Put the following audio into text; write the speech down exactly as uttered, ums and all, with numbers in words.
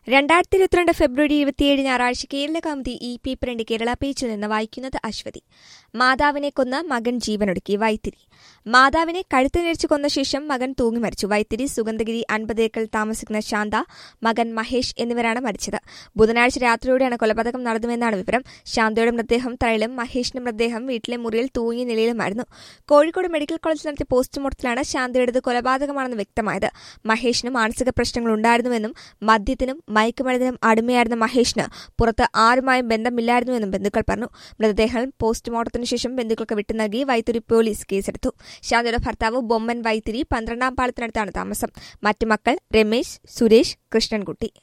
രണ്ടായിരത്തി ഇരുപത്തിരണ്ട് ഫെബ്രുവരി ഇരുപത്തിയേഴ് ഞായറാഴ്ച കേരള കൗമുദി ഇ പേപ്പറിന്റെ കേരള പേജിൽ നിന്ന് വായിക്കുന്നത് അശ്വതി. മാതാവിനെ കൊന്ന മകൻ ജീവനൊടുക്കി. വൈത്തിരി. മാതാവിനെ കഴുത്ത് ഞെരിച്ച് കൊന്ന ശേഷം മകൻ തൂങ്ങി മരിച്ചു. വൈത്തിരി സുഗന്ധഗിരി അൻപത് ഏക്കർ താമസിക്കുന്ന ശാന്ത, മകൻ മഹേഷ് എന്നിവരാണ് മരിച്ചത്. ബുധനാഴ്ച രാത്രിയോടെയാണ് കൊലപാതകം നടന്നുവെന്നാണ് വിവരം. ശാന്തയുടെ മൃതദേഹം തറയിലും മഹേഷിന്റെ മൃതദേഹം വീട്ടിലെ മുറിയിൽ തൂങ്ങിയ നിലയിലുമായിരുന്നു. കോഴിക്കോട് മെഡിക്കൽ കോളേജിൽ നടത്തിയ പോസ്റ്റ്മോർട്ടത്തിലാണ് ശാന്തയുടേത് കൊലപാതകമാണെന്ന് വ്യക്തമായത്. മഹേഷിന് മാനസിക പ്രശ്നങ്ങളുണ്ടായിരുന്നുവെന്നും മദ്യത്തിനും മയക്കുമരുന്നിനും അടിമയായിരുന്ന മഹേഷിന് പുറത്ത് ആരുമായും ബന്ധമില്ലായിരുന്നുവെന്നും ബന്ധുക്കൾ പറഞ്ഞു. മൃതദേഹം പോസ്റ്റ്മോർട്ടത്തിന് ശേഷം ബന്ധുക്കൾക്ക് വിട്ടു നൽകി വൈത്തിരി പോലീസ് കേസെടുത്തു. ശാന്തയുടെ ഭർത്താവ് ബൊമ്മൻ വൈത്തിരി പന്ത്രണ്ടാം പാളത്തിനടുത്താണ് താമസം. മറ്റു മക്കൾ രമേശ്, സുരേഷ്, കൃഷ്ണൻകുട്ടി.